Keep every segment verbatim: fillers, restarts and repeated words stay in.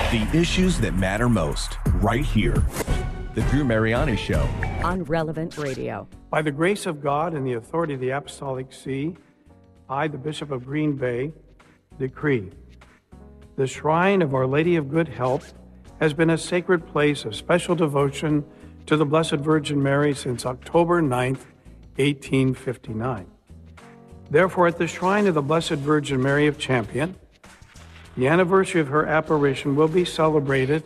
The issues that matter most, right here. The Drew Mariani Show. On Relevant Radio. By the grace of God and the authority of the Apostolic See, I, the Bishop of Green Bay, decree the Shrine of Our Lady of Good Help has been a sacred place of special devotion to the Blessed Virgin Mary since October ninth, eighteen fifty-nine. Therefore, at the Shrine of the Blessed Virgin Mary of Champion, the anniversary of her apparition will be celebrated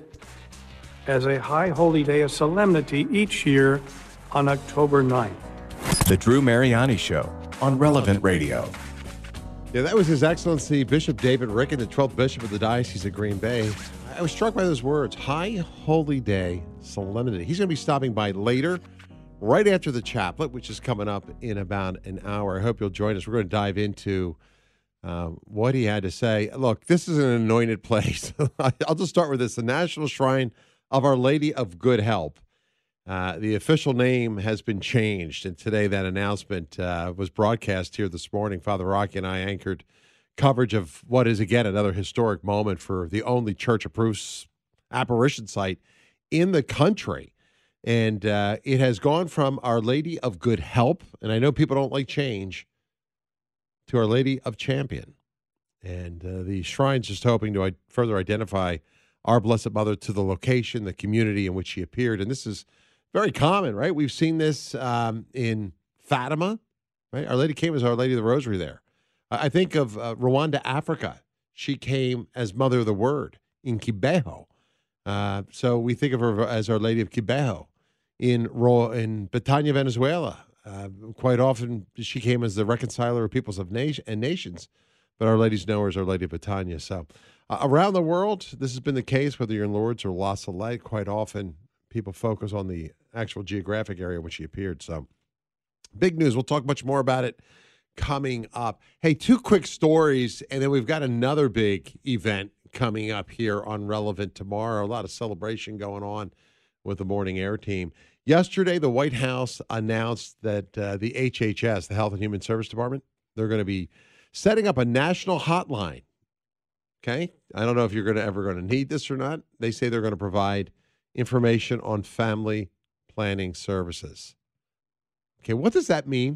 as a high holy day of solemnity each year on October ninth. The Drew Mariani Show on Relevant Radio. Yeah, that was His Excellency Bishop David Ricken, the twelfth Bishop of the Diocese of Green Bay. I was struck by those words, High Holy Day Solemnity. He's going to be stopping by later, right after the chaplet, which is coming up in about an hour. I hope you'll join us. We're going to dive into um, what he had to say. Look, this is an anointed place. I'll just start with this. The National Shrine of Our Lady of Good Help. Uh, the official name has been changed, and today that announcement uh, was broadcast here this morning. Father Rocky and I anchored coverage of what is, again, another historic moment for the only church-approved apparition site in the country. And uh, it has gone from Our Lady of Good Help, and I know people don't like change, to Our Lady of Champion. And uh, the shrine's just hoping to further identify our Blessed Mother to the location, the community in which she appeared. And this is very common, right? We've seen this um, in Fatima, right? Our Lady came as Our Lady of the Rosary there. I think of uh, Rwanda, Africa. She came as Mother of the Word in Kibeho. Uh, so we think of her as Our Lady of Kibeho. In Ro- in Betania, Venezuela, uh, quite often she came as the reconciler of peoples of nation- and nations, but Our Lady's known her as Our Lady of Betania. So uh, around the world, this has been the case, whether you're in Lourdes or La Salette. Quite often, people focus on the actual geographic area in which she appeared. So big news. We'll talk much more about it coming up. Hey, two quick stories, and then we've got another big event coming up here on Relevant tomorrow. A lot of celebration going on with the Morning Air team. Yesterday, the White House announced that uh, the H H S, the Health and Human Service Department, they're going to be setting up a national hotline. Okay? I don't know if you're going to ever going to need this or not. They say they're going to provide information on family planning services. Okay, what does that mean?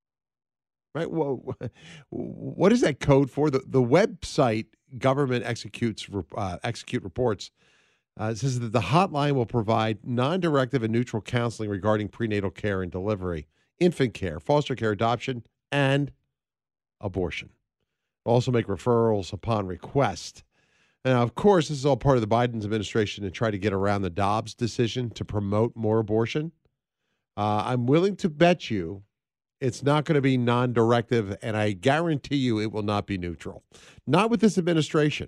Right? Well, what is that code for? The the website Government Executes uh, Execute Reports uh, it says that the hotline will provide non-directive and neutral counseling regarding prenatal care and delivery, infant care, foster care, adoption, and abortion. It'll also make referrals upon request. Now, of course, this is all part of the Biden administration to try to get around the Dobbs decision to promote more abortion. Uh, I'm willing to bet you it's not going to be non-directive, and I guarantee you it will not be neutral. Not with this administration.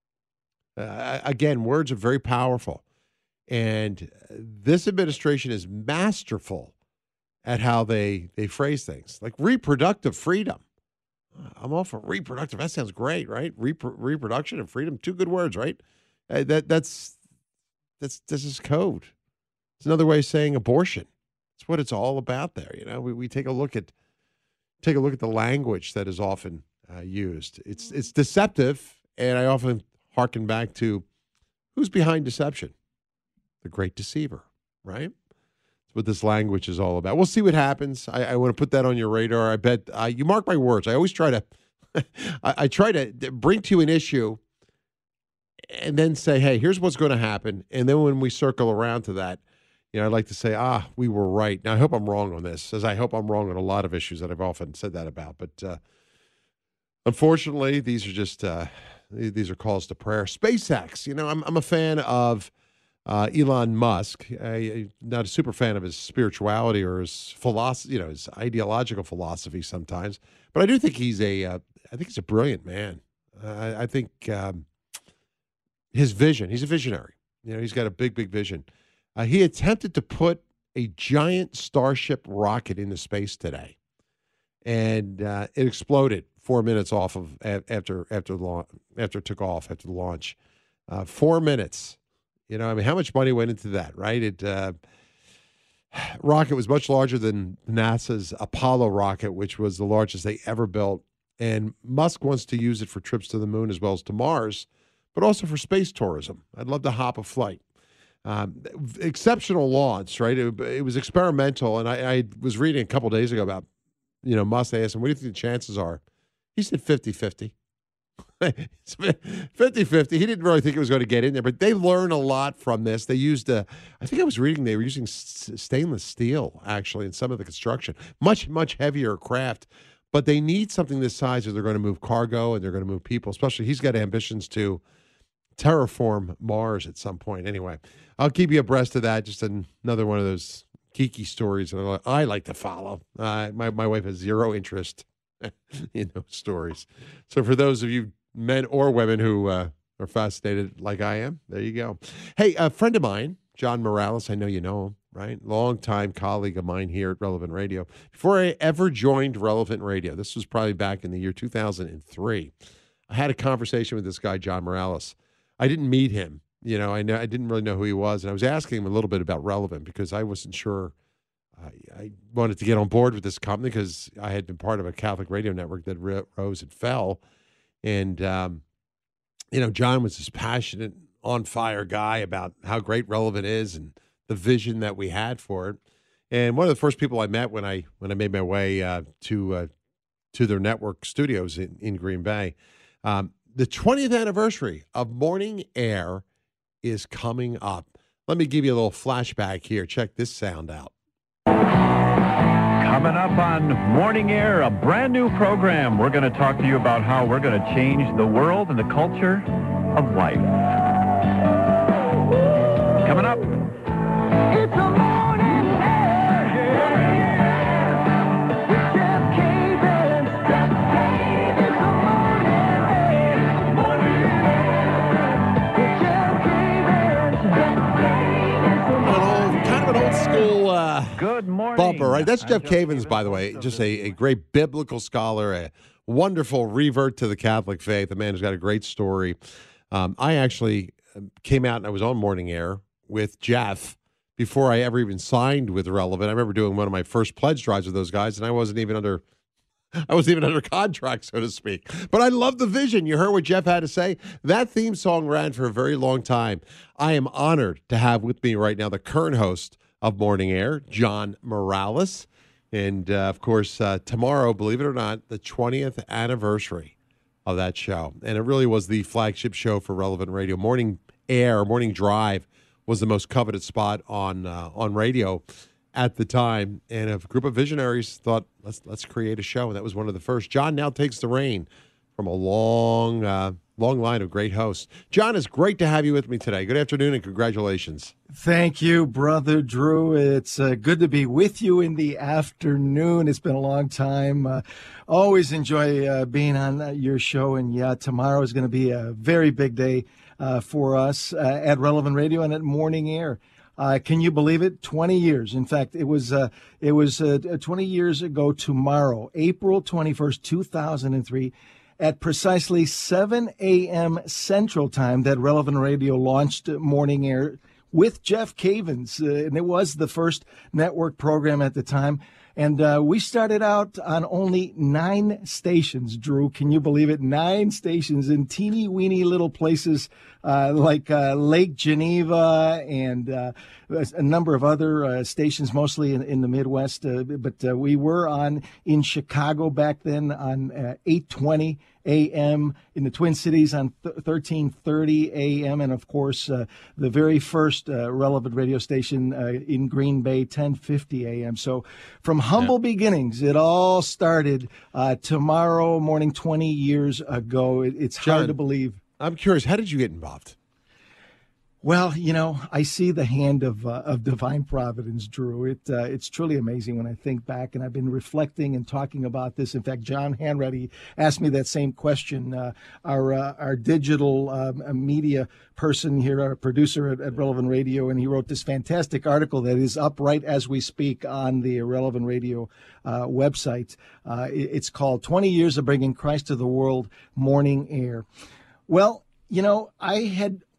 Uh, again, words are very powerful. And this administration is masterful at how they, they phrase things. Like reproductive freedom. I'm all for reproductive. That sounds great, right? Repro- reproduction and freedom, two good words, right? Uh, that that's that's this is code. It's another way of saying abortion. It's what it's all about there. You know, we, we take a look at take a look at the language that is often uh, used. It's it's deceptive, and I often hearken back to who's behind deception? The great deceiver, right? That's what this language is all about. We'll see what happens. I, I want to put that on your radar. I bet uh, you mark my words. I always try to I, I try to bring to you an issue and then say, hey, here's what's going to happen. And then when we circle around to that, you know, I'd like to say, ah, we were right. Now, I hope I'm wrong on this, as I hope I'm wrong on a lot of issues that I've often said that about. But uh, unfortunately, these are just uh, these are calls to prayer. SpaceX, you know, I'm I'm a fan of uh, Elon Musk. I, I'm not a super fan of his spirituality or his philosophy, you know, his ideological philosophy sometimes. But I do think he's a, uh, I think he's a brilliant man. Uh, I, I think um, his vision. He's a visionary. You know, he's got a big, big vision. Uh, he attempted to put a giant Starship rocket into space today, and uh, it exploded four minutes off of after after the after it took off after the launch. Uh, four minutes, you know. I mean, how much money went into that, right? It uh, rocket was much larger than NASA's Apollo rocket, which was the largest they ever built. And Musk wants to use it for trips to the moon as well as to Mars. but also for space tourism. I'd love to hop a flight. Um, exceptional launch, right? It, it was experimental, and I, I was reading a couple days ago about, you know, Musk. I asked him, what do you think the chances are? He said fifty-fifty. fifty-fifty. He didn't really think it was going to get in there, but they learned a lot from this. They used, uh, I think I was reading, they were using s- stainless steel, actually, in some of the construction. Much, much heavier craft, but they need something this size if they're going to move cargo and they're going to move people, especially he's got ambitions to terraform Mars at some point. Anyway, I'll keep you abreast of that. Just another one of those geeky stories that I like to follow. Uh, my, my wife has zero interest in those stories. So for those of you men or women who uh, are fascinated like I am, there you go. Hey, a friend of mine, John Morales, I know you know him, right? Longtime colleague of mine here at Relevant Radio. Before I ever joined Relevant Radio, this was probably back in the year two thousand three, I had a conversation with this guy, John Morales. I didn't meet him. You know, I know I didn't really know who he was, and I was asking him a little bit about Relevant because I wasn't sure. I, I wanted to get on board with this company because I had been part of a Catholic radio network that ro- rose and fell, and um, you know, John was this passionate, on fire guy about how great Relevant is and the vision that we had for it. And one of the first people I met when I when I made my way uh, to uh, to their network studios in, in Green Bay, um, the twentieth anniversary of Morning Air is coming up. Let me give you a little flashback here. Check this sound out. Coming up on Morning Air, a brand new program. We're going to talk to you about how we're going to change the world and the culture of life. Coming up. It's a morning air, yeah, with Jeff Cavins. Jeff Cavins. It's a morning air, morning air, with Jeff Cavins. Jeff Cavins. An old, kind of an old school uh, Good morning. bumper, right? That's I'm Jeff Jeff Cavins, by the Cavins, way. host of Just this- a, a great biblical scholar, a wonderful revert to the Catholic faith. A man who's got a great story. Um, I actually came out and I was on Morning Air with Jeff before I ever even signed with Relevant. I remember doing one of my first pledge drives with those guys, and I wasn't even under I wasn't even under contract, so to speak. But I love the vision. You heard what Jeff had to say? That theme song ran for a very long time. I am honored to have with me right now the current host of Morning Air, John Morales. And, uh, of course, uh, tomorrow, believe it or not, the twentieth anniversary of that show. And it really was the flagship show for Relevant Radio. Morning Air, Morning Drive was the most coveted spot on uh, on radio at the time. And a group of visionaries thought, let's let's create a show. And that was one of the first. John now takes the reign from a long, uh, long line of great hosts. John, it's great to have you with me today. Good afternoon and congratulations. Thank you, Brother Drew. It's uh, good to be with you in the afternoon. It's been a long time. Uh, always enjoy uh, being on uh, your show. And yeah, tomorrow is going to be a very big day uh, for us uh, at Relevant Radio and at Morning Air. Uh, can you believe it? twenty years. In fact, it was uh, it was uh, twenty years ago tomorrow, April twenty-first, two thousand three, at precisely seven a.m. Central Time, that Relevant Radio launched Morning Air with Jeff Cavins. Uh, and it was the first network program at the time. And uh, we started out on only nine stations, Drew. Can you believe it? Nine stations in teeny weeny little places uh, like uh, Lake Geneva and uh, a number of other uh, stations, mostly in, in the Midwest. Uh, but uh, we were on in Chicago back then on uh, eight twenty a.m., in the Twin Cities on th- thirteen thirty a.m., and of course uh, the very first uh, Relevant radio station uh, in Green Bay, ten fifty a.m. So from humble yeah. beginnings, it all started uh, tomorrow morning twenty years ago. It, it's John, hard to believe. I'm curious, how did you get involved? Well, you know, I see the hand of uh, of divine providence, Drew. It uh, it's truly amazing when I think back, and I've been reflecting and talking about this. In fact, John Hanratty asked me that same question. Uh, our uh, our digital um, media person here, our producer at, at Relevant Radio, and he wrote this fantastic article that is up right as we speak on the Relevant Radio uh, website. Uh, it, it's called twenty years of Bringing Christ to the World, Morning Air. Well, you know, I had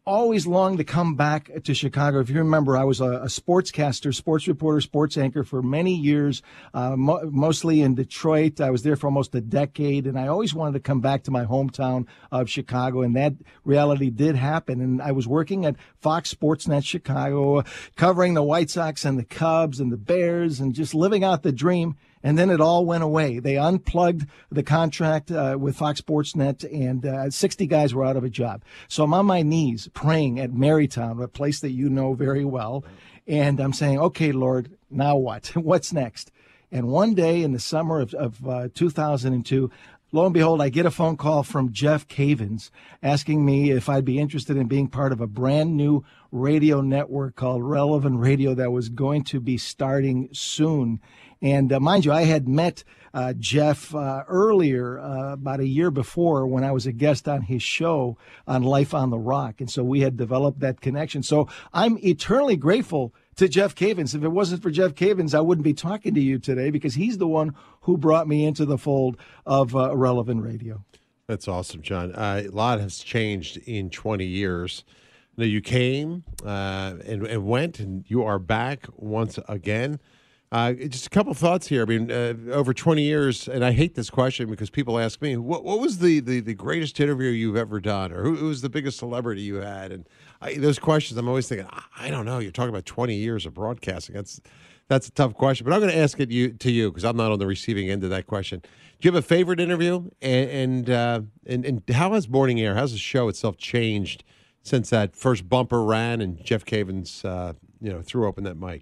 always longed to come back to Chicago. If you remember, I was a, a sportscaster, sports reporter, sports anchor for many years, uh, mo- mostly in Detroit. I was there for almost a decade, and I always wanted to come back to my hometown of Chicago, and that reality did happen. And I was working at Fox Sportsnet Chicago, covering the White Sox and the Cubs and the Bears, and just living out the dream. And then it all went away. They unplugged the contract uh, with Fox Sports Net, and uh, sixty guys were out of a job. So I'm on my knees praying at Marytown, a place that you know very well. And I'm saying, okay, Lord, now what? What's next? And one day in the summer of, of uh, two thousand two, lo and behold, I get a phone call from Jeff Cavins asking me if I'd be interested in being part of a brand new radio network called Relevant Radio that was going to be starting soon. And uh, mind you, I had met uh, Jeff uh, earlier, uh, about a year before, when I was a guest on his show on Life on the Rock. And so we had developed that connection. So I'm eternally grateful to Jeff Cavins. If it wasn't for Jeff Cavins, I wouldn't be talking to you today, because he's the one who brought me into the fold of uh, Relevant Radio. That's awesome, John. Uh, a lot has changed in twenty years. Now, you came uh, and, and went, and you are back once again. Uh, just a couple thoughts here. I mean, uh, over twenty years, and I hate this question because people ask me, what, what was the, the, the greatest interview you've ever done? Or who, who was the biggest celebrity you had? And I, those questions, I'm always thinking, I don't know. You're talking about twenty years of broadcasting. That's that's a tough question. But I'm going to ask it you, to you because I'm not on the receiving end of that question. Do you have a favorite interview? And and, uh, and, and how has Morning Air, how's the show itself changed since that first bumper ran and Jeff Cavins, uh, you know, threw open that mic?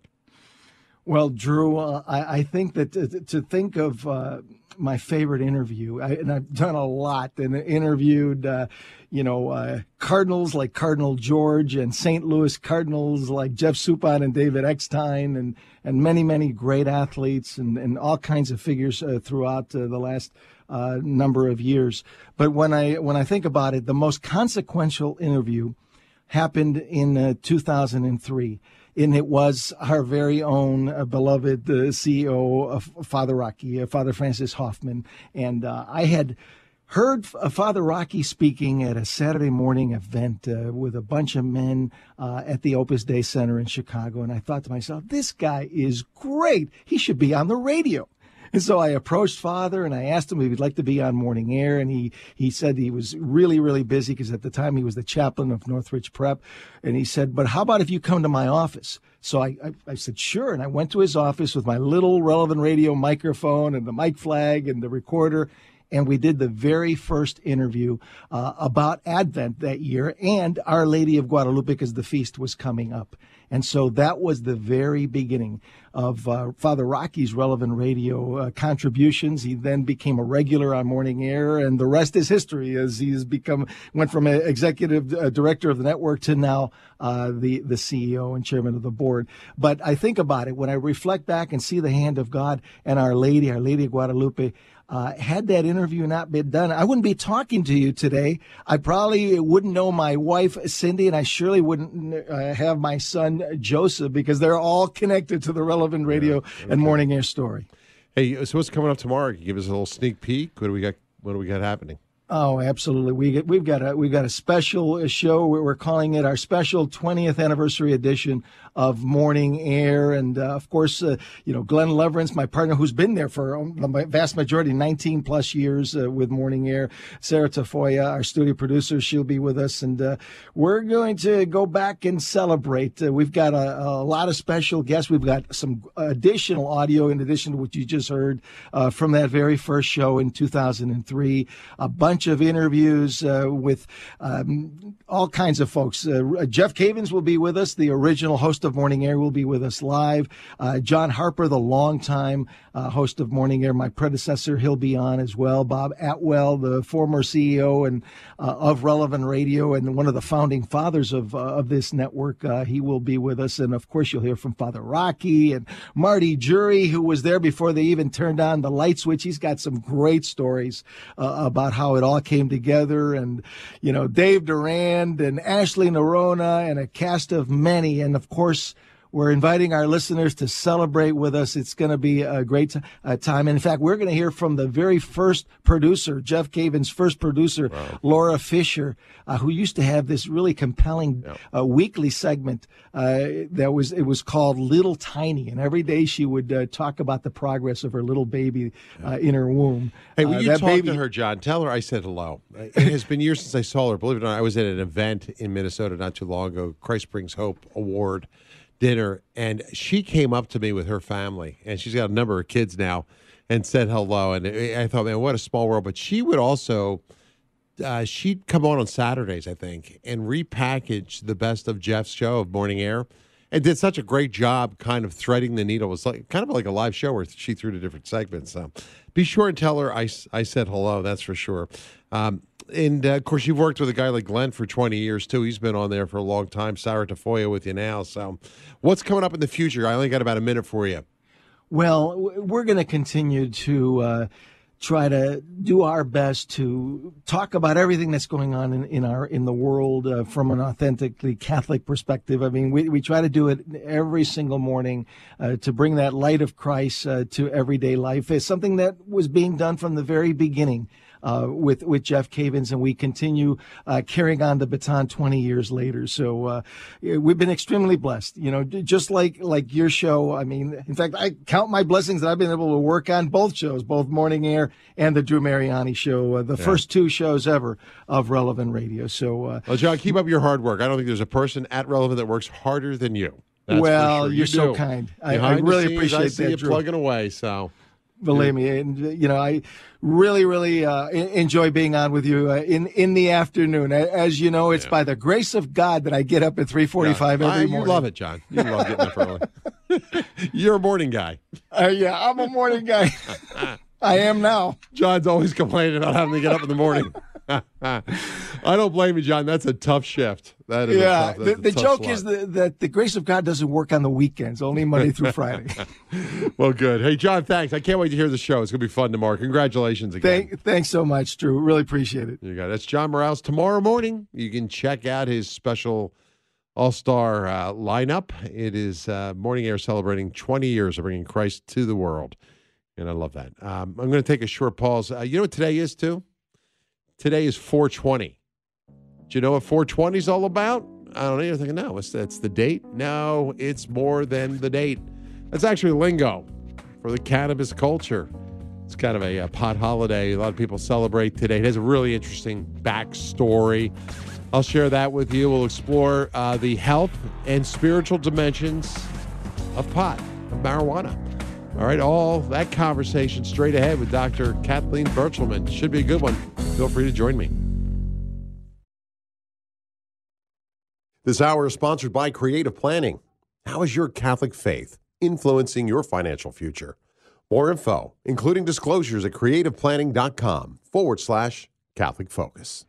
Well, Drew, uh, I, I think that to, to think of uh, my favorite interview, I, and I've done a lot, and interviewed, uh, you know, uh, Cardinals like Cardinal George, and Saint Louis Cardinals like Jeff Suppan and David Eckstein, and and many, many great athletes, and, and all kinds of figures uh, throughout uh, the last uh, number of years. But when I when I think about it, the most consequential interview happened in uh, two thousand three. And it was our very own uh, beloved uh, C E O of Father Rocky, uh, Father Francis Hoffman. And uh, I had heard uh, Father Rocky speaking at a Saturday morning event uh, with a bunch of men uh, at the Opus Dei Center in Chicago. And I thought to myself, this guy is great. He should be on the radio. And so I approached Father and I asked him if he'd like to be on Morning Air. And he, he said he was really, really busy because at the time he was the chaplain of Northridge Prep. And he said, but how about if you come to my office? So I, I, I said, sure. And I went to his office with my little Relevant Radio microphone and the mic flag and the recorder. And we did the very first interview uh, about Advent that year and Our Lady of Guadalupe, because the feast was coming up. And so that was the very beginning of uh, Father Rocky's Relevant Radio uh, contributions. He then became a regular on Morning Air, and the rest is history, as he's become went from an executive uh, director of the network to now uh, the the C E O and chairman of the board. But I think about it when I reflect back and see the hand of God and Our Lady, Our Lady of Guadalupe. Uh, had that interview not been done, I wouldn't be talking to you today. I probably wouldn't know my wife, Cindy, and I surely wouldn't uh, have my son, Joseph, because they're all connected to the Relevant Radio yeah, okay. and Morning Air story. Hey, so what's coming up tomorrow? Can you give us a little sneak peek? What do we got? What do we got happening? Oh, absolutely. We get, we've got a we've got a special show. We're calling it our special twentieth anniversary edition of Morning Air, and uh, of course, uh, you know, Glenn Leverance, my partner, who's been there for the vast majority, nineteen plus years uh, with Morning Air. Sarah Tafoya, our studio producer, she'll be with us, and uh, we're going to go back and celebrate. Uh, we've got a, a lot of special guests. We've got some additional audio in addition to what you just heard uh, from that very first show in two thousand three. A bunch of interviews uh, with um, all kinds of folks. Uh, Jeff Cavins will be with us. The original host of Morning Air will be with us live. Uh, John Harper, the longtime uh, host of Morning Air, my predecessor, he'll be on as well. Bob Atwell, the former C E O and uh, of Relevant Radio and one of the founding fathers of uh, of this network, uh, he will be with us. And of course, you'll hear from Father Rocky and Marty Jury, who was there before they even turned on the light switch. He's got some great stories uh, about how it all came together, and you know, Dave Durand and Ashley Nerona and a cast of many, and of course we're inviting our listeners to celebrate with us. It's going to be a great t- uh, time. And in fact, we're going to hear from the very first producer, Jeff Caven's first producer, wow. Laura Fisher, uh, who used to have this really compelling yep. uh, weekly segment uh, that was it was called Little Tiny, and every day she would uh, talk about the progress of her little baby uh, in her womb. Hey, when uh, you talk baby... to her, John, tell her I said hello. It has been years since I saw her. Believe it or not, I was at an event in Minnesota not too long ago, Christ Brings Hope Award dinner, and she came up to me with her family, and she's got a number of kids now, and said hello. And I thought, man, what a small world. But she would also, uh, she'd come on on Saturdays, I think, and repackage the best of Jeff's show of Morning Air, and did such a great job kind of threading the needle. It was like kind of like a live show where she threw to different segments. So be sure and tell her I, I said hello, that's for sure. Um, and, uh, of course, you've worked with a guy like Glenn for twenty years, too. He's been on there for a long time. Sarah Tafoya with you now. So what's coming up in the future? I only got about a minute for you. Well, we're going to continue to uh, try to do our best to talk about everything that's going on in, in our in the world uh, from an authentically Catholic perspective. I mean, we, we try to do it every single morning uh, to bring that light of Christ uh, to everyday life. It's something that was being done from the very beginning. Uh, with with Jeff Cavins, and we continue uh, carrying on the baton twenty years later. So uh, we've been extremely blessed, you know, just like like your show. I mean, in fact, I count my blessings that I've been able to work on both shows, both Morning Air and the Drew Mariani Show, uh, the yeah. first two shows ever of Relevant Radio. So, uh, well, John, keep up your hard work. I don't think there's a person at Relevant that works harder than you. That's well, sure. you're you so do. kind. I, I really scenes, appreciate I see that, you Drew. plugging away. So. Believe me, and you know, I really, really uh, enjoy being on with you uh, in in the afternoon. As you know, it's yeah. by the grace of God that I get up at three forty-five yeah. every I, morning. You love it, John. You love getting up early. You're a morning guy. Uh, yeah, I'm a morning guy. I am now. John's always complaining about having to get up in the morning. I don't blame you, John. That's a tough shift. That is yeah. a tough, the the tough joke slot. is that, that the grace of God doesn't work on the weekends, only Monday through Friday. Well, good. Hey, John, thanks. I can't wait to hear the show. It's going to be fun tomorrow. Congratulations again. Thank, thanks so much, Drew. Really appreciate it. You got it. That's John Morales. Tomorrow morning, you can check out his special all-star uh, lineup. It is uh, Morning Air celebrating twenty years of bringing Christ to the world, and I love that. Um, I'm going to take a short pause. Uh, you know what today is, too? Today is four twenty. Do you know what four twenty is all about? I don't even think, no, it's, that's the date. No, it's more than the date. That's actually lingo for the cannabis culture. It's kind of a, a pot holiday. A lot of people celebrate today. It has a really interesting backstory. I'll share that with you. We'll explore uh, the health and spiritual dimensions of pot, of marijuana. All right, all that conversation straight ahead with Doctor Kathleen Birchelman. Should be a good one. Feel free to join me. This hour is sponsored by Creative Planning. How is your Catholic faith influencing your financial future? More info, including disclosures at creativeplanning.com forward slash Catholic Focus.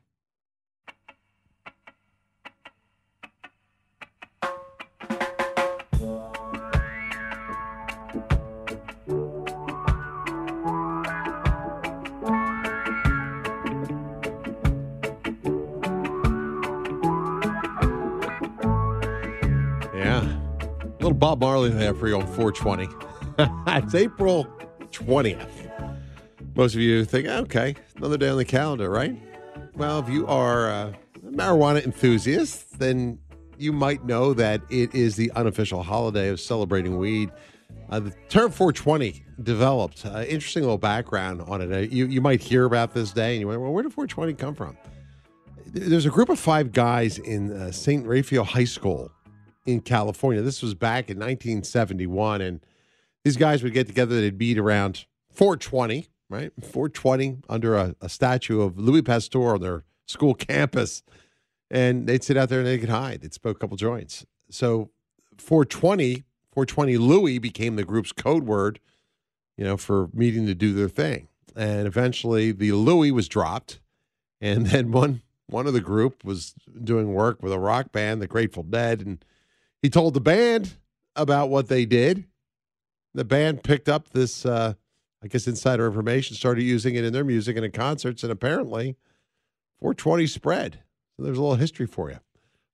Little Bob Marley there for you on four twenty. It's April twentieth. Most of you think, okay, another day on the calendar, right? Well, if you are a marijuana enthusiast, then you might know that it is the unofficial holiday of celebrating weed. Uh, the term four twenty developed. Uh, interesting little background on it. Uh, you, you might hear about this day, and you went, well, where did four twenty come from? There's a group of five guys in uh, Saint Raphael High School in California. This was back in nineteen seventy-one, and these guys would get together. They'd meet around four twenty, right? four twenty under a, a statue of Louis Pasteur on their school campus, and they'd sit out there and they could hide. They'd smoke a couple joints. So four twenty, four twenty Louis became the group's code word, you know, for meeting to do their thing. And eventually the Louis was dropped, and then one one of the group was doing work with a rock band, the Grateful Dead, and he told the band about what they did. The band picked up this, uh, I guess, insider information, started using it in their music and in concerts, and apparently four twenty spread. So there's a little history for you.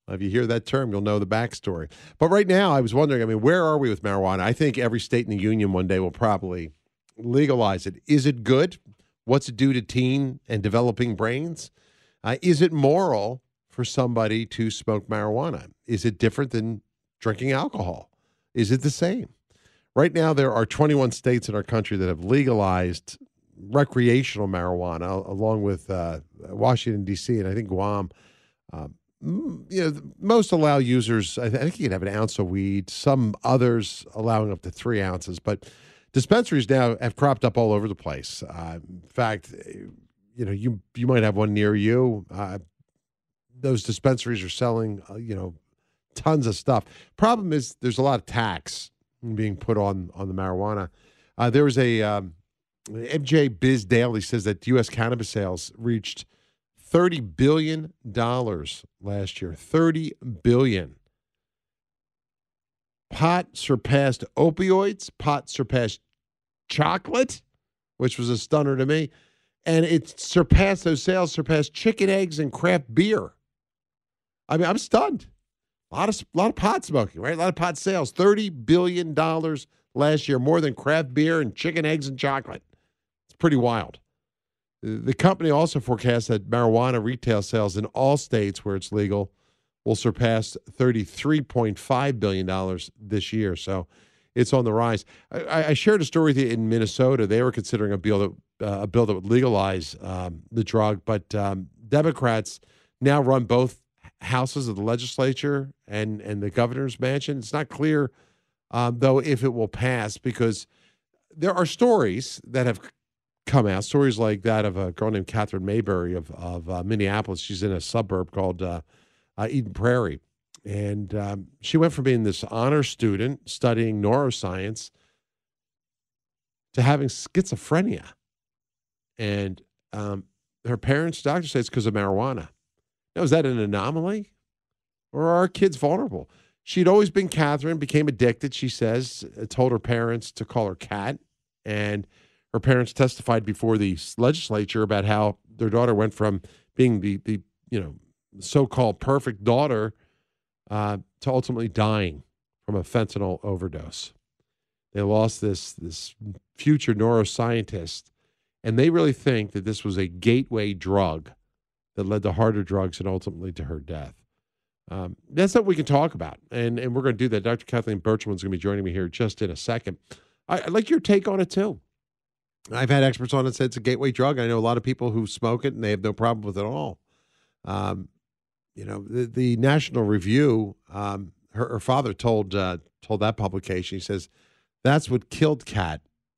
If you hear that term, you'll know the backstory. But right now, I was wondering, I mean, where are we with marijuana? I think every state in the union one day will probably legalize it. Is it good? What's it do to teen and developing brains? Uh, is it moral for somebody to smoke marijuana? Is it different than drinking alcohol? Is it the same? Right now, there are twenty-one states in our country that have legalized recreational marijuana, along with uh, Washington, D C, and I think Guam. Um, you know, most allow users, I, th- I think you can have an ounce of weed, some others allowing up to three ounces, but dispensaries now have cropped up all over the place. Uh, in fact, you know, you you might have one near you. Uh, those dispensaries are selling, uh, you know, tons of stuff. Problem is there's a lot of tax being put on, on the marijuana. Uh, there was a, um, M J Biz Daily says that U S cannabis sales reached thirty billion dollars last year. thirty billion dollars. Pot surpassed opioids. Pot surpassed chocolate, which was a stunner to me. And it surpassed, those sales surpassed chicken eggs and craft beer. I mean, I'm stunned. A lot of, a lot of pot smoking, right? A lot of pot sales. thirty billion dollars last year, more than craft beer and chicken eggs and chocolate. It's pretty wild. The company also forecasts that marijuana retail sales in all states where it's legal will surpass thirty-three point five billion dollars this year. So it's on the rise. I, I shared a story with you in Minnesota. They were considering a bill that, uh, a bill that would legalize um, the drug, but um, Democrats now run both houses of the legislature and, and the governor's mansion. It's not clear, um, though, if it will pass, because there are stories that have come out, stories like that of a girl named Catherine Mayberry of, of uh, Minneapolis. She's in a suburb called uh, uh, Eden Prairie. And um, she went from being this honor student studying neuroscience to having schizophrenia. And um, her parents, doctor said it's because of marijuana. Now, is that an anomaly? Or are our kids vulnerable? She'd always been Catherine, became addicted, she says, told her parents to call her Cat. And her parents testified before the legislature about how their daughter went from being the, the you know, so-called perfect daughter uh, to ultimately dying from a fentanyl overdose. They lost this, this future neuroscientist, and they really think that this was a gateway drug that led to harder drugs and ultimately to her death. Um, that's something we can talk about, and, and we're going to do that. Doctor Kathleen Birchman is going to be joining me here just in a second. I, I'd like your take on it, too. I've had experts on it say it's a gateway drug. I know a lot of people who smoke it, and they have no problem with it at all. Um, you know, the, the National Review, um, her, her father told uh, told that publication, he says, that's what killed Kat.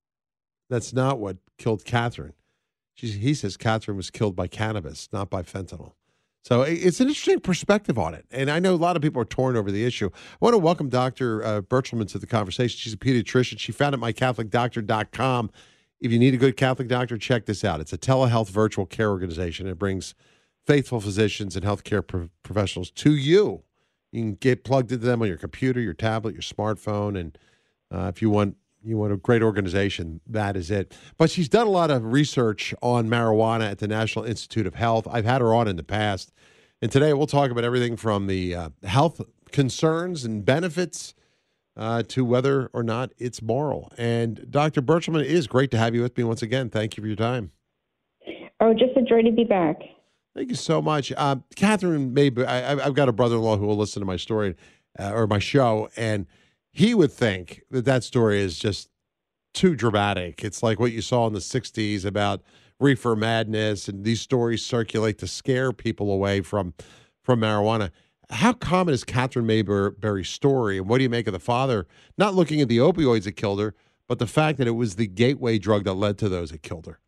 That's not what killed Catherine. She, he says Catherine was killed by cannabis, not by fentanyl. So it's an interesting perspective on it. And I know a lot of people are torn over the issue. I want to welcome Doctor Uh, Birchelman to the conversation. She's a pediatrician. She founded my catholic doctor dot com. If you need a good Catholic doctor, check this out. It's a telehealth virtual care organization. It brings faithful physicians and healthcare pro- professionals to you. You can get plugged into them on your computer, your tablet, your smartphone, and uh, if you want you want a great organization, that is it. But she's done a lot of research on marijuana at the National Institute of Health. I've had her on in the past, and today we'll talk about everything from the uh, health concerns and benefits uh, to whether or not it's moral. And Doctor Birchman, it is great to have you with me once again. Thank you for your time. Oh, just a joy to be back. Thank you so much. Uh, Catherine Mayberry, I, I've got a brother-in-law who will listen to my story uh, or my show, and he would think that that story is just too dramatic. It's like what you saw in the sixties about reefer madness, and these stories circulate to scare people away from, from marijuana. How common is Catherine Mayberry's story, and what do you make of the father not looking at the opioids that killed her, but the fact that it was the gateway drug that led to those that killed her?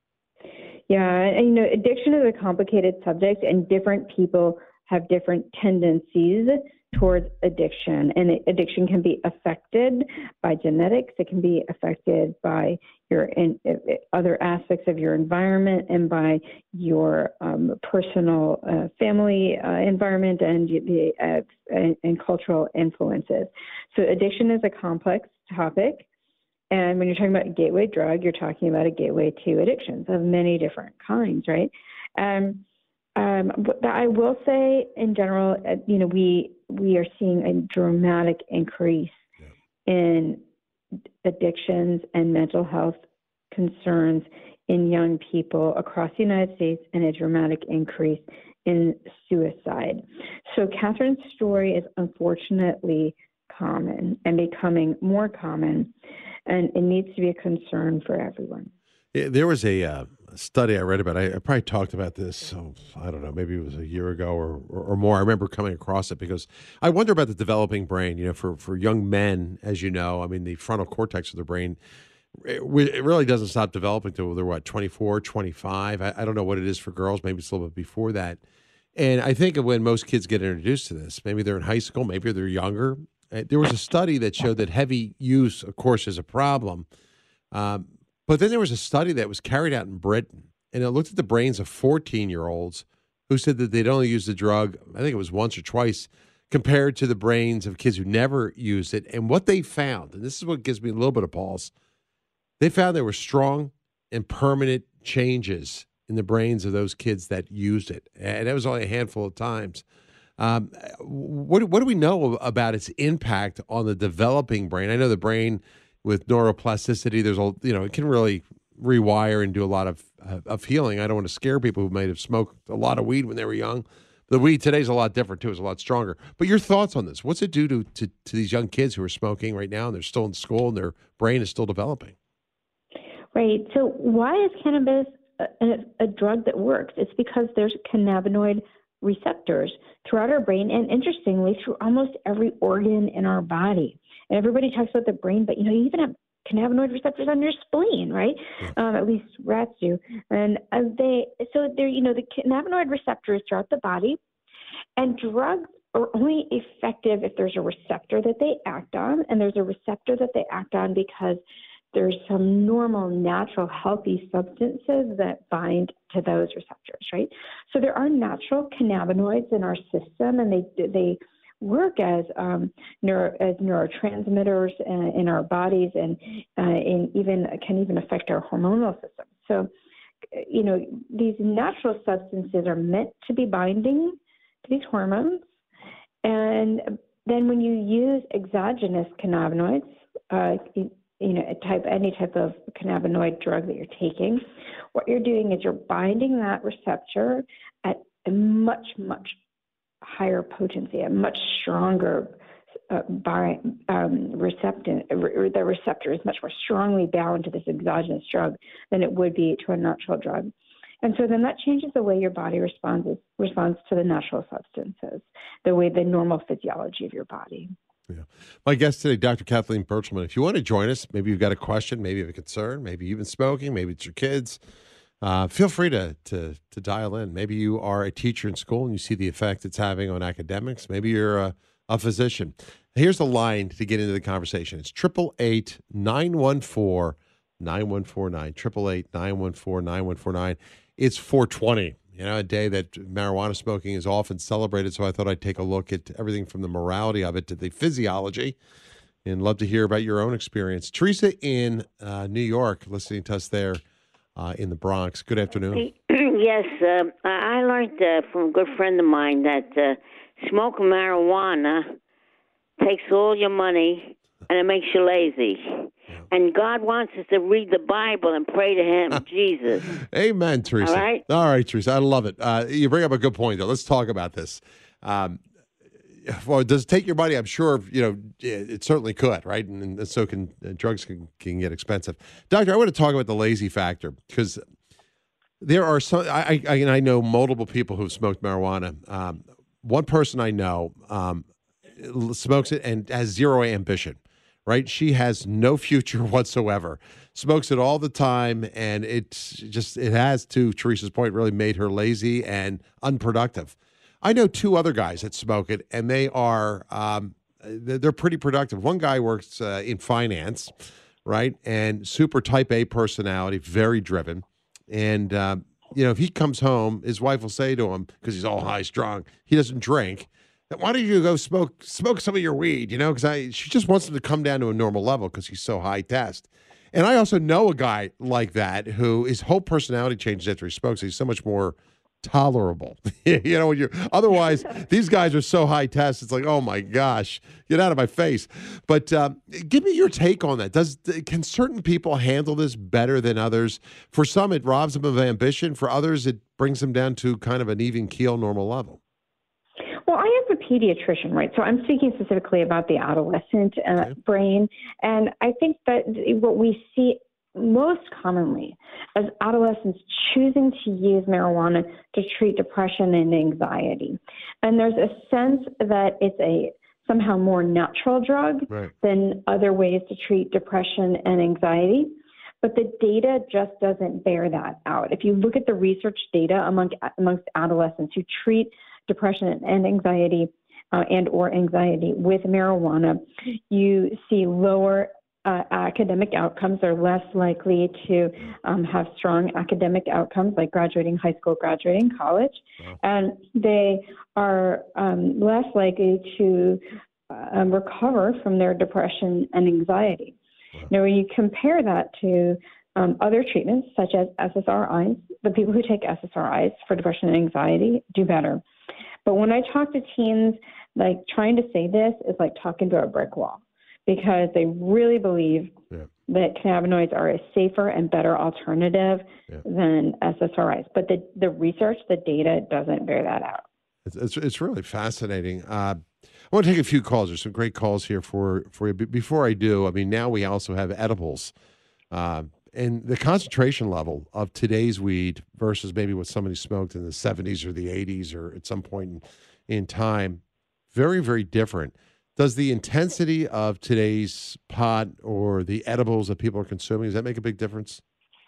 Yeah, and you know, addiction is a complicated subject, and different people have different tendencies towards addiction. And addiction can be affected by genetics. It can be affected by your in, other aspects of your environment and by your um, personal uh, family uh, environment and the uh, and, and cultural influences. So addiction is a complex topic. And when you're talking about a gateway drug, you're talking about a gateway to addictions of many different kinds, right? Um, Um, but I will say, in general, uh, you know, we we are seeing a dramatic increase yeah. in addictions and mental health concerns in young people across the United States, and a dramatic increase in suicide. So Catherine's story is unfortunately common and becoming more common, and it needs to be a concern for everyone. Yeah, there was a uh, study I read about. I, I probably talked about this, so I don't know, maybe it was a year ago or, or, or more. I remember coming across it because I wonder about the developing brain. You know, for, for young men, as you know, I mean, the frontal cortex of the brain, it, it really doesn't stop developing until they're, what, twenty-four, twenty-five? I, I don't know what it is for girls. Maybe it's a little bit before that. And I think of when most kids get introduced to this, maybe they're in high school, maybe they're younger. Uh, There was a study that showed that heavy use, of course, is a problem. Um, but then there was a study that was carried out in Britain, and it looked at the brains of fourteen-year-olds who said that they'd only used the drug, I think it was once or twice, compared to the brains of kids who never used it. And what they found, and this is what gives me a little bit of pause, they found there were strong and permanent changes in the brains of those kids that used it. And that was only a handful of times. Um, what, what do we know about its impact on the developing brain? I know the brain with neuroplasticity, there's a, you know, it can really rewire and do a lot of, uh, of healing. I don't want to scare people who might have smoked a lot of weed when they were young. The weed today is a lot different too. It's a lot stronger. But your thoughts on this? What's it do to, to, to these young kids who are smoking right now and they're still in school and their brain is still developing? Right. So why is cannabis a, a, a drug that works? It's because there's cannabinoid receptors throughout our brain, and interestingly, through almost every organ in our body. And everybody talks about the brain, but you know, you even have cannabinoid receptors on your spleen, right? Um, at least rats do. And uh, they, so they're, you know, the cannabinoid receptors throughout the body, and drugs are only effective if there's a receptor that they act on, and there's a receptor that they act on because there's some normal, natural, healthy substances that bind to those receptors, right? So there are natural cannabinoids in our system, and they they work as um, neuro, as neurotransmitters in, in our bodies, and uh, in even can even affect our hormonal system. So, you know, these natural substances are meant to be binding to these hormones, and then when you use exogenous cannabinoids, uh, you know, a type, any type of cannabinoid drug that you're taking, what you're doing is you're binding that receptor at a much, much higher potency, a much stronger uh, by, um, receptor. The receptor is much more strongly bound to this exogenous drug than it would be to a natural drug. And so then that changes the way your body responds responds to the natural substances, the way the normal physiology of your body. Yeah. My guest today, Doctor Kathleen Birchelman. If you want to join us, maybe you've got a question, maybe you have a concern, maybe you've been smoking, maybe it's your kids, uh, feel free to, to to dial in. Maybe you are a teacher in school and you see the effect it's having on academics. Maybe you're a, a physician. Here's the line to get into the conversation. It's eight eight eight, nine one four, nine one four nine, eight eight eight, nine one four, nine one four nine. It's four twenty. You know, a day that marijuana smoking is often celebrated, so I thought I'd take a look at everything from the morality of it to the physiology, and love to hear about your own experience. Teresa in uh, New York, listening to us there uh, in the Bronx. Good afternoon. Yes, uh, I learned uh, from a good friend of mine that uh, smoking marijuana takes all your money and it makes you lazy. And God wants us to read the Bible and pray to Him, Jesus. Amen, Teresa. All right? All right, Teresa. I love it. Uh, you bring up a good point, though. Let's talk about this. Um, well, does it take your money? I'm sure, you know, it, it certainly could, right? And, and so can uh, drugs can, can get expensive. Doctor, I want to talk about the lazy factor, because there are some, I, I, and I know multiple people who've smoked marijuana. Um, one person I know um, smokes it and has zero ambition. Right? She has no future whatsoever, smokes it all the time, and it's just, it has, to Teresa's point, really made her lazy and unproductive. I know two other guys that smoke it, and they are, um, they're pretty productive. One guy works uh, in finance, right? And super type A personality, very driven. And, um, you know, if he comes home, his wife will say to him, because he's all high strung, he doesn't drink, why don't you go smoke smoke some of your weed, you know, because I she just wants him to come down to a normal level because he's so high test. And I also know a guy like that who his whole personality changes after he smokes. He's so much more tolerable. You know, when you're otherwise, these guys are so high test. It's like, oh my gosh, get out of my face. But uh, give me your take on that. Does can certain people handle this better than others? For some, it robs them of ambition. For others, it brings them down to kind of an even keel, normal level. Well, I am a pediatrician, right? So I'm speaking specifically about the adolescent uh, okay. brain. And I think that what we see most commonly as adolescents choosing to use marijuana to treat depression and anxiety. And there's a sense that it's a somehow more natural drug right. than other ways to treat depression and anxiety. But the data just doesn't bear that out. If you look at the research data among, amongst adolescents who treat depression and anxiety uh, and or anxiety with marijuana, you see lower uh, academic outcomes. They're less likely to um, have strong academic outcomes like graduating high school, graduating college. Wow. And they are um, less likely to uh, recover from their depression and anxiety. Wow. Now, when you compare that to um, other treatments such as S S R Is, the people who take S S R Is for depression and anxiety do better. But when I talk to teens, like trying to say this is like talking to a brick wall because they really believe yeah. that cannabinoids are a safer and better alternative yeah. than S S R Is. But the, the research, the data doesn't bear that out. It's, it's, it's really fascinating. Uh, I want to take a few calls. There's some great calls here for, for you. But before I do, I mean, now we also have edibles. Uh, and the concentration level of today's weed versus maybe what somebody smoked in the seventies or the eighties or at some point in, in time, very, very different. Does the intensity of today's pot or the edibles that people are consuming, does that make a big difference?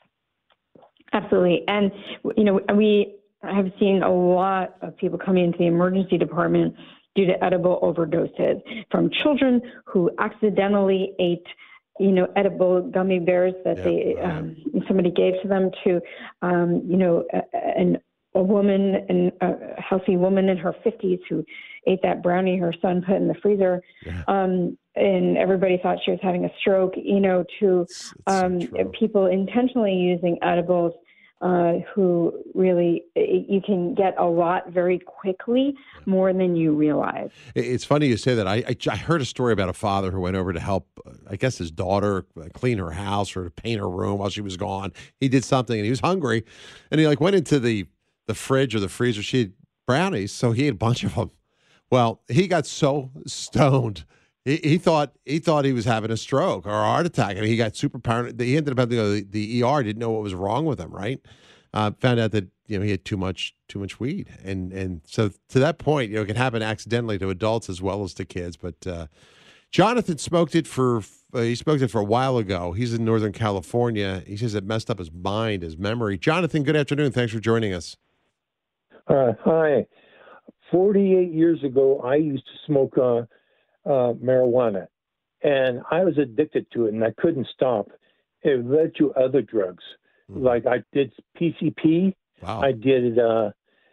Absolutely. And, you know, we have seen a lot of people coming into the emergency department due to edible overdoses, from children who accidentally ate, you know, edible gummy bears that yeah, they um, somebody gave to them, to, um, you know, a, an, a woman, an, a healthy woman in her fifties who ate that brownie her son put in the freezer, yeah. um, and everybody thought she was having a stroke, you know, to it's, it's um, so people intentionally using edibles. Uh, who really, you can get a lot very quickly, more than you realize. It's funny you say that. I, I, I heard a story about a father who went over to help, I guess, his daughter clean her house or to paint her room while she was gone. He did something and he was hungry, and he like went into the, the fridge or the freezer. She had brownies, so he ate a bunch of them. Well, he got so stoned. He, he thought he thought he was having a stroke or a heart attack, and he got super paranoid. He ended up having to go to the, the E R. Didn't know what was wrong with him. Right? Uh, found out that you know he had too much too much weed, and and so to that point, you know, it can happen accidentally to adults as well as to kids. But uh, Jonathan smoked it for uh, he smoked it for a while ago. He's in Northern California. He says it messed up his mind, his memory. Jonathan, good afternoon. Thanks for joining us. Uh, hi. forty-eight years ago, I used to smoke Uh, Uh, marijuana, and I was addicted to it, and I couldn't stop. It led to other drugs, mm. like I did P C P, wow. I did uh,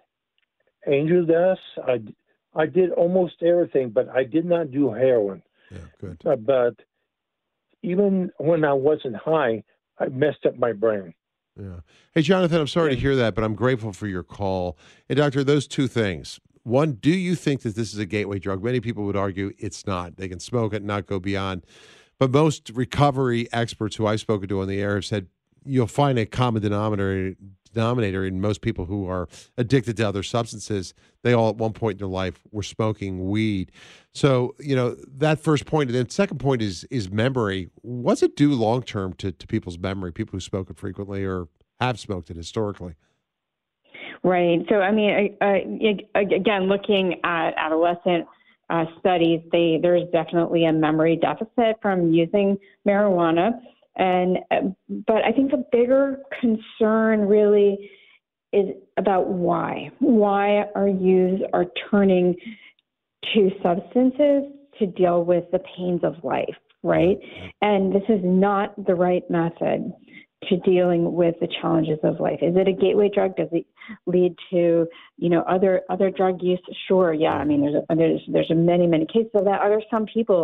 angel dust, I, I did almost everything, but I did not do heroin. Yeah, good. Uh, but even when I wasn't high, I messed up my brain. Yeah. Hey, Jonathan, I'm sorry yeah. to hear that, but I'm grateful for your call. Hey, doctor, those two things. One, do you think that this is a gateway drug? Many people would argue it's not. They can smoke it, not go beyond. But most recovery experts who I've spoken to on the air have said you'll find a common denominator, denominator in most people who are addicted to other substances. They all at one point in their life were smoking weed. So, you know, that first point. And then second point is is memory. What's it do long-term to, to people's memory, people who smoke it frequently or have smoked it historically? Right. So, I mean, uh, again, looking at adolescent uh, studies, they, there's definitely a memory deficit from using marijuana. And uh, but I think the bigger concern really is about why. Why our youth are turning to substances to deal with the pains of life, right? And this is not the right method to dealing with the challenges of life. Is it a gateway drug? Does it lead to, you know, other other drug use? Sure, yeah. I mean, there's a, there's there's a many many cases of that. Are there some people that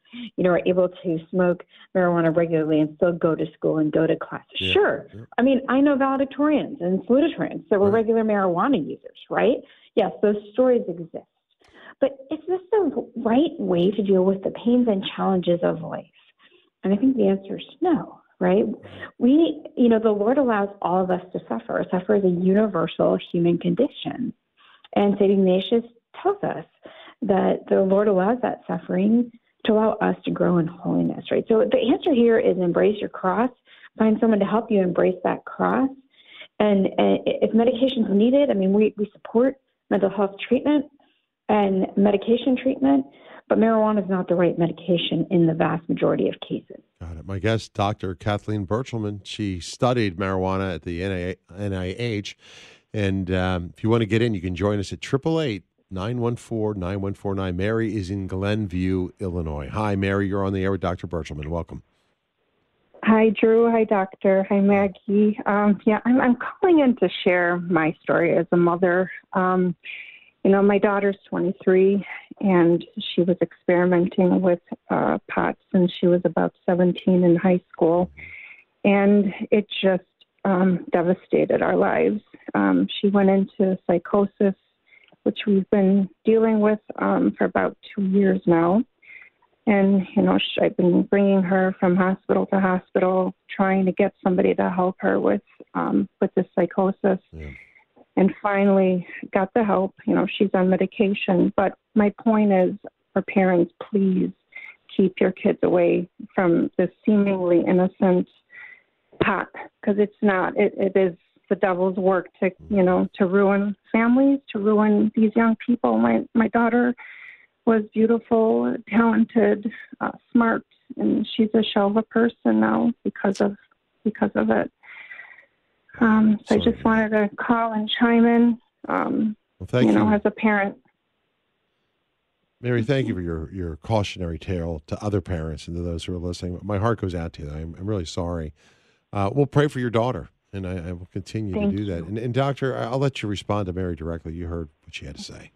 you know, are able to smoke marijuana regularly and still go to school and go to class. Yeah. Sure. Yeah. I mean, I know valedictorians and salutatorians that were Right. regular marijuana users, right? Yes, those stories exist. But is this the right way to deal with the pains and challenges of life? And I think the answer is no, right? We, you know, the Lord allows all of us to suffer. Suffer is a universal human condition. And Saint Ignatius tells us that the Lord allows that suffering to allow us to grow in holiness, right? So the answer here is embrace your cross, find someone to help you embrace that cross. And, and if medication is needed, I mean, we, we support mental health treatment and medication treatment, but marijuana is not the right medication in the vast majority of cases. Got it. My guest, Doctor Kathleen Birchelman, she studied marijuana at the N I H. And um, if you want to get in, you can join us at eight eight eight, nine one four, nine one four nine. Mary is in Glenview, Illinois. Hi, Mary. You're on the air with Doctor Birchelman. Welcome. Hi, Drew. Hi, Doctor. Hi, Maggie. Um, yeah, I'm, I'm calling in to share my story as a mother. Um, you know, my daughter's twenty-three, and she was experimenting with uh, pot since she was about seventeen in high school, and it just um, devastated our lives. Um, she went into psychosis, which we've been dealing with um, for about two years now. And, you know, I've been bringing her from hospital to hospital, trying to get somebody to help her with um, with this psychosis. Yeah. And finally got the help. You know, she's on medication. But my point is, for parents, please keep your kids away from this seemingly innocent pot, because it's not. It, it is the devil's work to, you know, to ruin families, to ruin these young people. My my daughter was beautiful, talented, uh, smart, and she's a shell of a person now because of because of it. Um, so Sorry. I just wanted to call and chime in. Um, Well, thank you you. know, as a parent. Mary, thank you for your, your cautionary tale to other parents and to those who are listening. My heart goes out to you. I'm, I'm really sorry. Uh, we'll pray for your daughter, and I, I will continue Thank to do that. And, and Doctor, I'll let you respond to Mary directly. You heard what she had to say.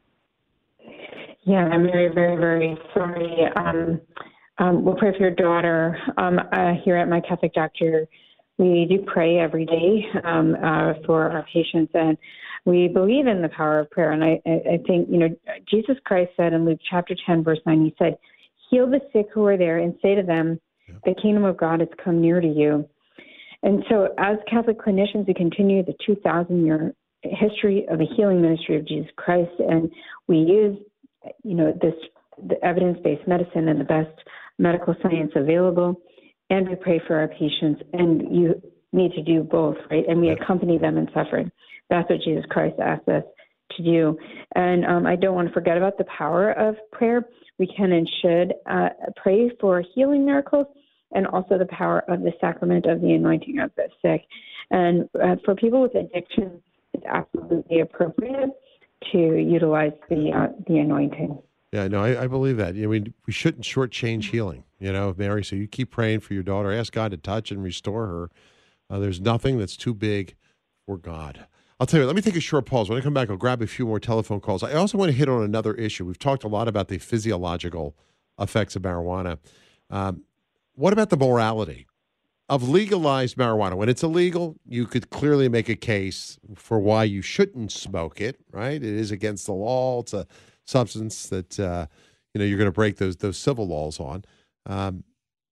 Yeah, I'm very, very, very sorry. Um, um, we'll pray for your daughter. Um, uh, here at My Catholic Doctor, we do pray every day um, uh, for our patients, and we believe in the power of prayer. And I, I think, you know, Jesus Christ said in Luke chapter ten, verse nine, he said, heal the sick who are there and say to them, yeah. the kingdom of God has come near to you. And so as Catholic clinicians, we continue the two thousand year history of the healing ministry of Jesus Christ, and we use you know, this the evidence-based medicine and the best medical science available, and we pray for our patients. And you need to do both, right? And we accompany them in suffering. That's what Jesus Christ asked us to do. And um, I don't want to forget about the power of prayer. We can and should uh, pray for healing miracles, and also the power of the sacrament of the anointing of the sick. And uh, for people with addiction, it's absolutely appropriate to utilize the uh, the anointing. Yeah, no, I, I believe that. You know, we we shouldn't shortchange healing, you know, Mary. So you keep praying for your daughter. Ask God to touch and restore her. Uh, there's nothing that's too big for God. I'll tell you, let me take a short pause. When I come back, I'll grab a few more telephone calls. I also want to hit on another issue. We've talked a lot about the physiological effects of marijuana. Um, what about the morality of legalized marijuana? When it's illegal, you could clearly make a case for why you shouldn't smoke it, right? It is against the law. It's a substance that, uh, you know, you're going to break those those civil laws on. Um,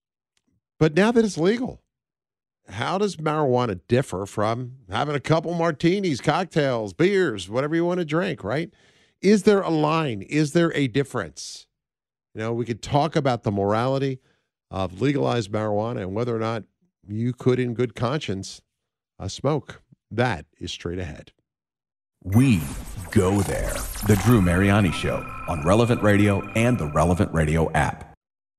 but now that it's legal, how does marijuana differ from having a couple martinis, cocktails, beers, whatever you want to drink, right? Is there a line? Is there a difference? You know, we could talk about the morality of legalized marijuana and whether or not you could, in good conscience, uh, smoke. That is straight ahead. We go there. The Drew Mariani Show on Relevant Radio and the Relevant Radio app.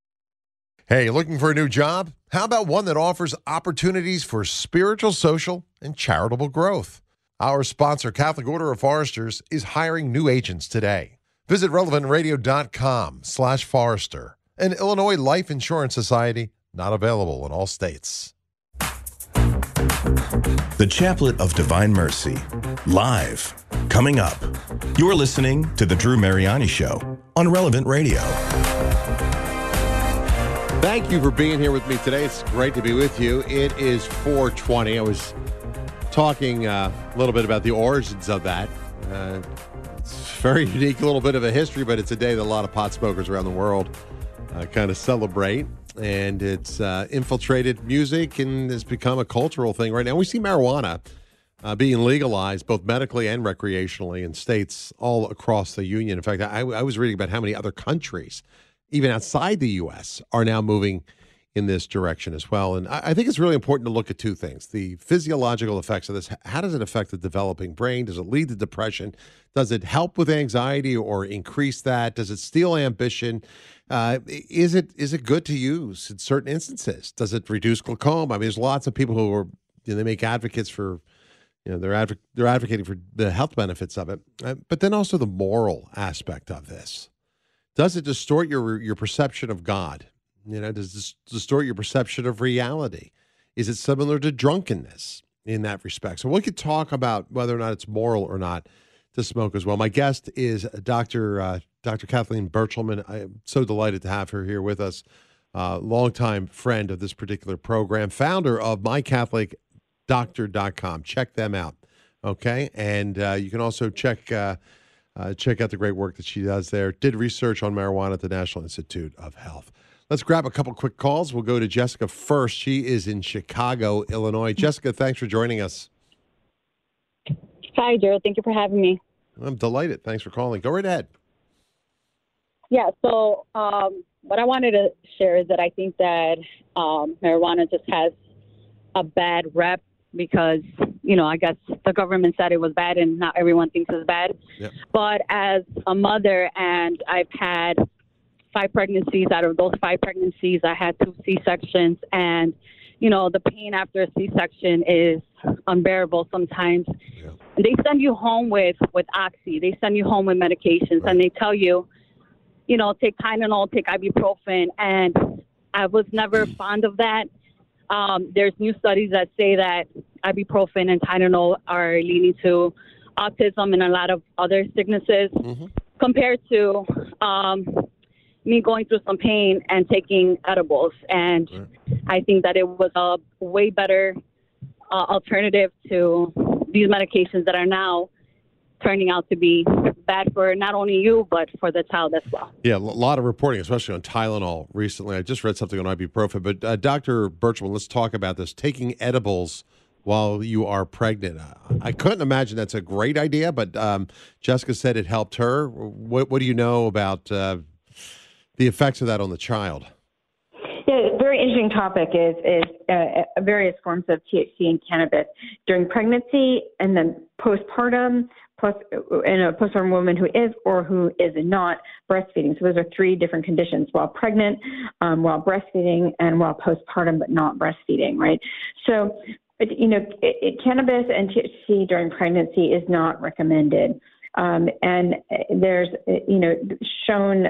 Hey, looking for a new job? How about one that offers opportunities for spiritual, social, and charitable growth? Our sponsor, Catholic Order of Foresters, is hiring new agents today. Visit relevant radio dot com slash Forester. An Illinois Life Insurance Society, not available in all states. The Chaplet of Divine Mercy, live, coming up. You're listening to The Drew Mariani Show on Relevant Radio. Thank you for being here with me today. It's great to be with you. It is four twenty. I was talking uh, a little bit about the origins of that. Uh, it's very unique, a little bit of a history, but it's a day that a lot of pot smokers around the world uh, kind of celebrate. And it's uh, infiltrated music and has become a cultural thing right now. We see marijuana uh, being legalized both medically and recreationally in states all across the union. In fact, I, I was reading about how many other countries, even outside the U S, are now moving in this direction as well. And I, I think it's really important to look at two things. The physiological effects of this. How does it affect the developing brain? Does it lead to depression? Does it help with anxiety or increase that? Does it steal ambition? Uh, is it is it good to use in certain instances? Does it reduce glaucoma? I mean, there's lots of people who are, you know, they make advocates for, you know, they're adv- they're advocating for the health benefits of it. Uh, but then also the moral aspect of this. Does it distort your your perception of God? You know, does this distort your perception of reality? Is it similar to drunkenness in that respect? So we could talk about whether or not it's moral or not to smoke as well. My guest is Doctor Uh, Doctor Kathleen Birchelman. I am so delighted to have her here with us. Uh, longtime friend of this particular program, founder of my catholic doctor dot com. Check them out, okay? And uh, you can also check uh, uh, check out the great work that she does there. Did research on marijuana at the National Institute of Health. Let's grab a couple quick calls. We'll go to Jessica first. She is in Chicago, Illinois. Jessica, thanks for joining us. Hi, Joe. Thank you for having me. I'm delighted. Thanks for calling. Go right ahead. Yeah, so um, what I wanted to share is that I think that um, marijuana just has a bad rep because, you know, I guess the government said it was bad and not everyone thinks it's bad. Yep. But as a mother, and I've had five pregnancies. Out of those five pregnancies, I had two C-sections. And, you know, the pain after a C-section is unbearable sometimes. Yeah. And they send you home with, with Oxy. They send you home with medications. Right. And they tell you, you know, take Tylenol, take ibuprofen. And I was never fond of that. Um, there's new studies that say that ibuprofen and Tylenol are leading to autism and a lot of other sicknesses Mm-hmm. compared to um, me going through some pain and taking edibles. And Right. I think that it was a way better uh, alternative to these medications that are now turning out to be bad for not only you, but for the child as well. Yeah, a lot of reporting, especially on Tylenol recently. I just read something on ibuprofen. But uh, Doctor Birchman, let's talk about this. Taking edibles while you are pregnant. I couldn't imagine that's a great idea, but um, Jessica said it helped her. What, what do you know about uh, the effects of that on the child? Yeah, a very interesting topic is is uh, various forms of T H C and cannabis during pregnancy and then postpartum, plus in a postpartum woman who is or who is not breastfeeding. So those are three different conditions: while pregnant, um, while breastfeeding, and while postpartum but not breastfeeding. Right. So, you know, it, it, cannabis and T H C during pregnancy is not recommended, um, and there's you know shown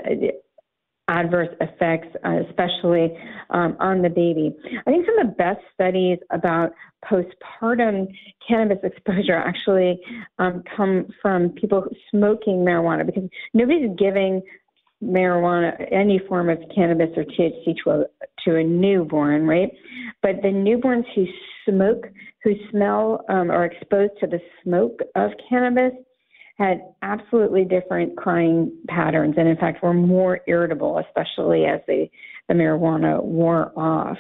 adverse effects, uh, especially um, on the baby. I think some of the best studies about postpartum cannabis exposure actually um, come from people smoking marijuana, because nobody's giving marijuana, any form of cannabis or T H C to a, to a newborn, right? But the newborns who smoke, who smell um, or are exposed to the smoke of cannabis, had absolutely different crying patterns, and in fact were more irritable, especially as they, the marijuana wore off.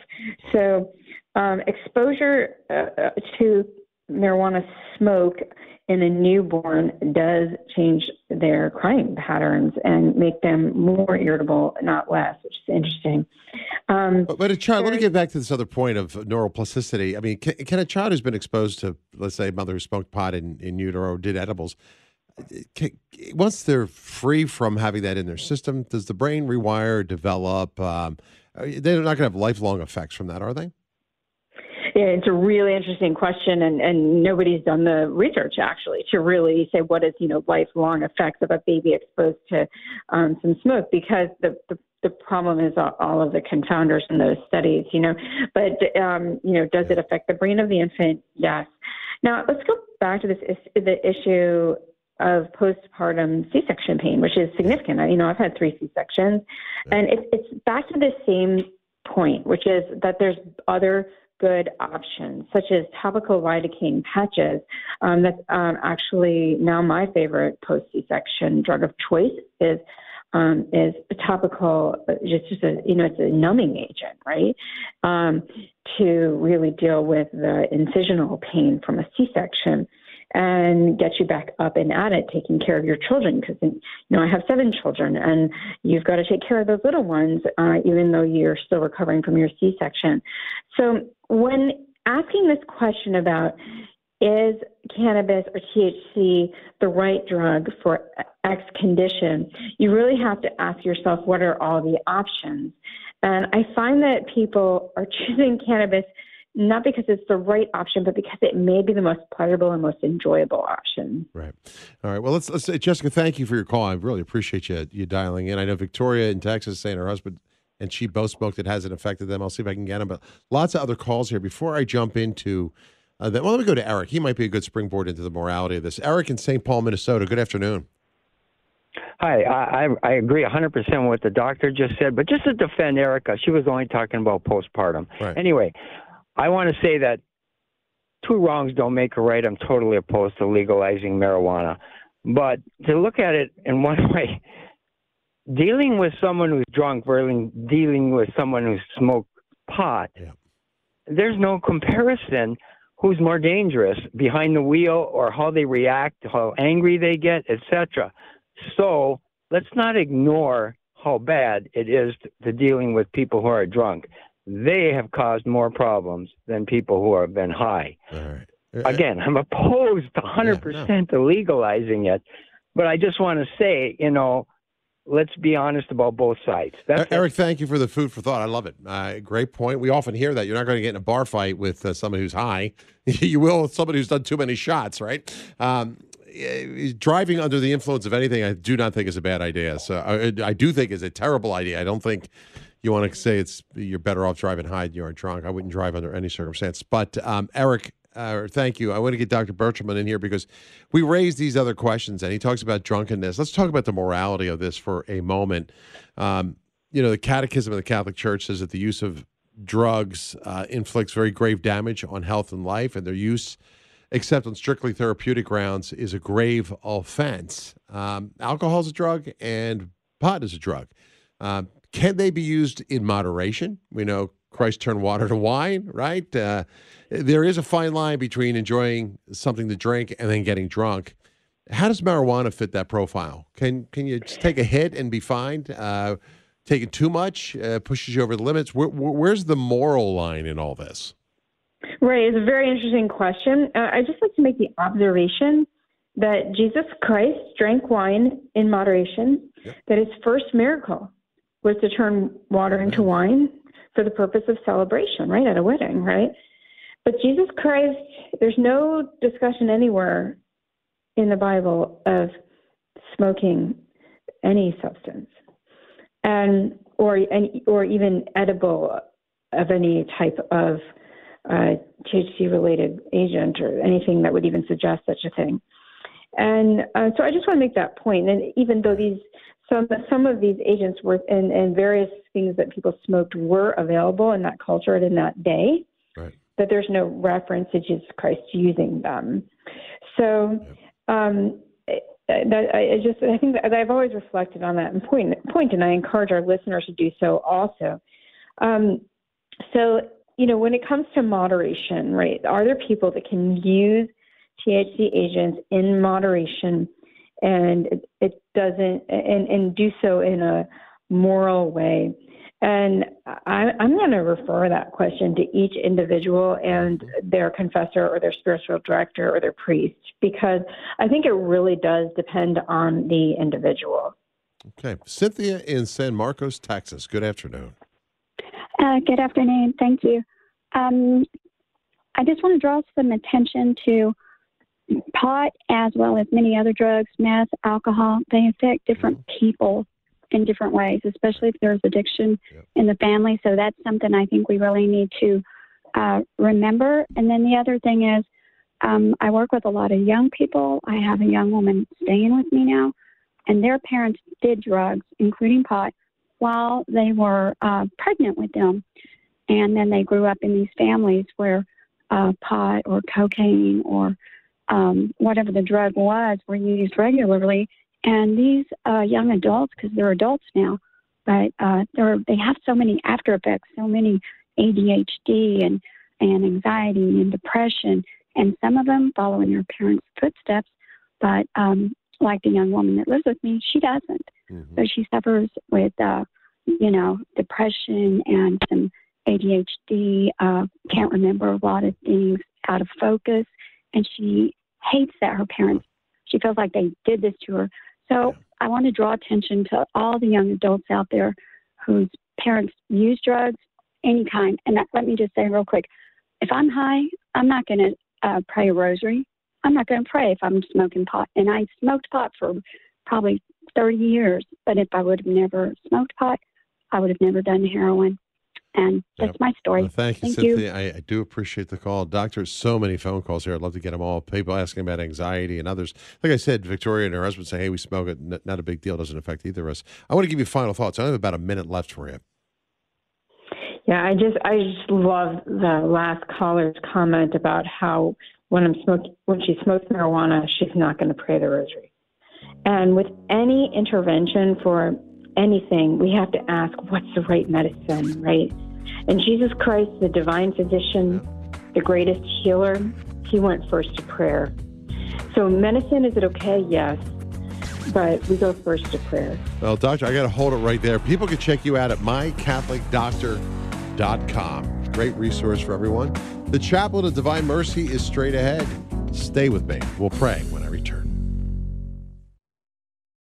So um, exposure uh, to marijuana smoke in a newborn does change their crying patterns and make them more irritable, not less, which is interesting. Um, but, but a child, let me get back to this other point of neuroplasticity. I mean, can, can a child who's been exposed to, let's say, a mother who smoked pot in, in utero or did edibles, can, once they're free from having that in their system, does the brain rewire, develop? Um, they're not going to have lifelong effects from that, are they? Yeah, it's a really interesting question, and, and nobody's done the research actually to really say what is, you know, lifelong effects of a baby exposed to um, some smoke, because the, the the problem is all of the confounders in those studies, you know. But um, you know, does it affect the brain of the infant? Yes. Now let's go back to this the issue of postpartum C-section pain, which is significant. You know, I've had three C-sections, and it's it's back to the same point, which is that there's other good options, such as topical lidocaine patches. Um, that's um, actually now my favorite post-C-section drug of choice is um, is a topical, just, just a, you know, it's a numbing agent, right, um, to really deal with the incisional pain from a C-section and get you back up and at it, taking care of your children. Because, you know, I have seven children, and you've got to take care of those little ones, uh, even though you're still recovering from your C-section. So when asking this question about is cannabis or T H C the right drug for X condition, you really have to ask yourself, what are all the options? And I find that people are choosing cannabis not because it's the right option, but because it may be the most pleasurable and most enjoyable option. Right. All right. Well, let's let's Jessica, thank you for your call. I really appreciate you you dialing in. I know Victoria in Texas saying her husband and she both smoked. It hasn't affected them. I'll see if I can get them. But lots of other calls here. Before I jump into uh, that, well, let me go to Eric. He might be a good springboard into the morality of this. Eric in Saint Paul, Minnesota. Good afternoon. Hi, I, I I agree one hundred percent with what the doctor just said, but just to defend Erica, she was only talking about postpartum. Right. Anyway, I want to say that two wrongs don't make a right. I'm totally opposed to legalizing marijuana. But to look at it in one way, dealing with someone who's drunk versus dealing with someone who's smoked pot, yeah. There's no comparison who's more dangerous behind the wheel or how they react, how angry they get, et cetera. So let's not ignore how bad it is to, to dealing with people who are drunk. They have caused more problems than people who have been high. All right. Again, I'm opposed to one hundred percent yeah, no. to legalizing it, but I just want to say, you know, let's be honest about both sides. That's Eric, it. Thank you for the food for thought. I love it. Uh, great point. We often hear that. You're not going to get in a bar fight with uh, somebody who's high. You will with somebody who's done too many shots, right? Um, driving under the influence of anything, I do not think is a bad idea. So I, I do think is a terrible idea. I don't think you want to say it's you're better off driving high than you are drunk. I wouldn't drive under any circumstance. But um, Eric, uh, thank you. I want to get Doctor Bertram in here because we raised these other questions, and he talks about drunkenness. Let's talk about the morality of this for a moment. Um, you know, the Catechism of the Catholic Church says that the use of drugs uh, inflicts very grave damage on health and life, and their use, except on strictly therapeutic grounds, is a grave offense. Um, alcohol is a drug, and pot is a drug. Um, can they be used in moderation? We know Christ turned water to wine, right? Uh, there is a fine line between enjoying something to drink and then getting drunk. How does marijuana fit that profile? Can can you just take a hit and be fine? Uh, taking too much uh, pushes you over the limits. Where, where's the moral line in all this? Right. It's a very interesting question. Uh, I'd just like to make the observation that Jesus Christ drank wine in moderation, yep. that his first miracle was to turn water into wine for the purpose of celebration, right, at a wedding, right? But Jesus Christ, there's no discussion anywhere in the Bible of smoking any substance, and or any, or even edible of any type of uh, T H C-related agent or anything that would even suggest such a thing. And uh, so I just want to make that point. And even though these some some of these agents were and, and various things that people smoked were available in that culture and in that day, right. that there's no reference to Jesus Christ using them. So um, that, I just I think that I've always reflected on that point, point, and I encourage our listeners to do so also. Um, so you know, when it comes to moderation, right? Are there people that can use T H C agents in moderation, and it, it doesn't, and, and do so in a moral way? And I, I'm going to refer that question to each individual and their confessor or their spiritual director or their priest, because I think it really does depend on the individual. Okay. Cynthia in San Marcos, Texas. Good afternoon. Uh, good afternoon. Thank you. Um, I just want to draw some attention to pot, as well as many other drugs, meth, alcohol. They affect different people in different ways, especially if there's addiction yep. in the family. So that's something I think we really need to uh, remember. And then the other thing is, um, I work with a lot of young people. I have a young woman staying with me now, and their parents did drugs, including pot, while they were uh, pregnant with them. And then they grew up in these families where uh, pot or cocaine or um, whatever the drug was were used regularly. And these uh, young adults, because they're adults now, but uh, they're, they have so many after effects, so many A D H D and, and anxiety and depression. And some of them follow in their parents' footsteps, but um, like the young woman that lives with me, she doesn't. Mm-hmm. So she suffers with, uh, you know, depression and some A D H D, uh, can't remember a lot of things, out of focus, and she hates that her parents, she feels like they did this to her. So I want to draw attention to all the young adults out there whose parents use drugs, any kind. And that, let me just say real quick, if I'm high, I'm not going to uh, pray a rosary. I'm not going to pray if I'm smoking pot. And I smoked pot for probably thirty years, but if I would have never smoked pot, I would have never done heroin. And that's Yep. my story. Well, thank you, Thank you. Cynthia. I, I do appreciate the call. Doctor, so many phone calls here. I'd love to get them all. People asking about anxiety and others. Like I said, Victoria and her husband say, hey, we smoke it. N- not a big deal. Doesn't affect either of us. I want to give you final thoughts. I have about a minute left for you. Yeah, I just I just love the last caller's comment about how when I'm smoking when she smokes marijuana, she's not going to pray the rosary. And with any intervention for anything, we have to ask what's the right medicine, right? And Jesus Christ, the divine physician, the greatest healer, he went first to prayer. So medicine, is it okay? Yes. But we go first to prayer. Well, doctor, I got to hold it right there. People can check you out at my catholic doctor dot com. Great resource for everyone. The Chaplet of Divine Mercy is straight ahead. Stay with me. We'll pray when I return.